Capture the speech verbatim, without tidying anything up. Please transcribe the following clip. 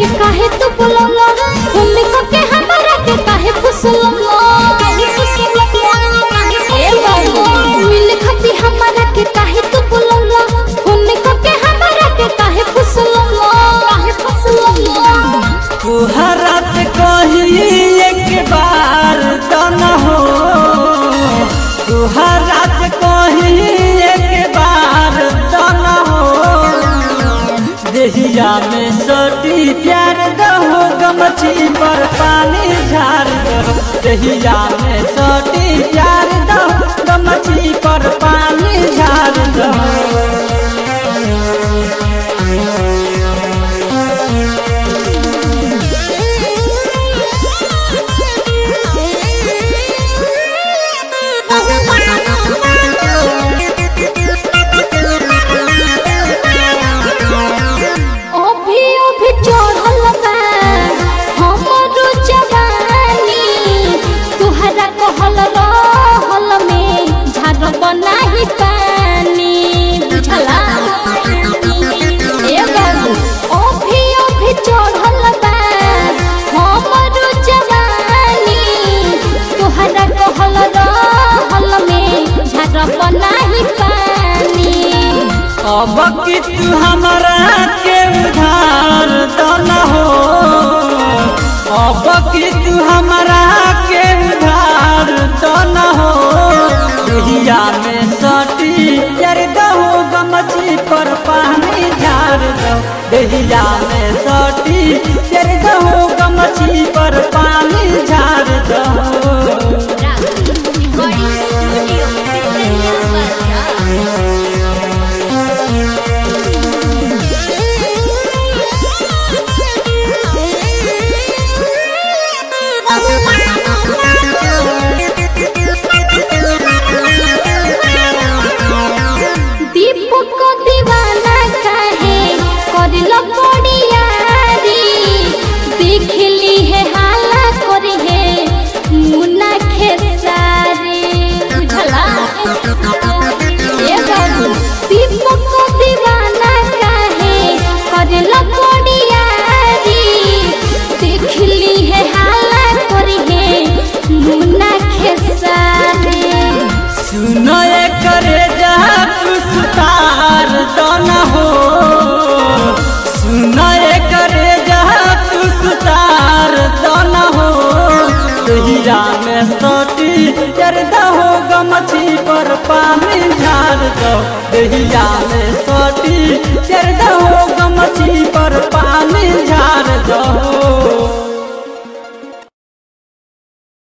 के काहे तू बोलला घूमी को के हमरा के काहे फुसलला ए बाबू मिल खाती हमरा के काहे तू बोलला घूमी को के हमरा के काहे फुसलला काहे फुसलला तुहरा से कही एक बार तो न हो तुहरा से कही एक बार तो न हो देहिया में सोटी प्यार दहो गमछी पर पानी झार दहो देहिया में सोटी प्यार दहो गमछी पर पानी झार दहो बनाही पानी बुझला ए बाबू ओभी ओभी चढ़ल बा हमर जवानी तोहरा कहल रहल में झाड़ बनाही पानी अब कि तू हमरा के उधार तो न हो अब कि तू हमरा के उधार तो न हो देहिया में सटी यार दहो गमछी पर पानी झार दो देहिया में सटी यार दहो गमछी पर पानी झार दो सुनो करे जा तू सुतार तो न हो सुनो करे जा तू सुतार तो न हो देहिया में सोटी यार दहो गमछी पर पानी झार दो देहिया में सोटी यार दहो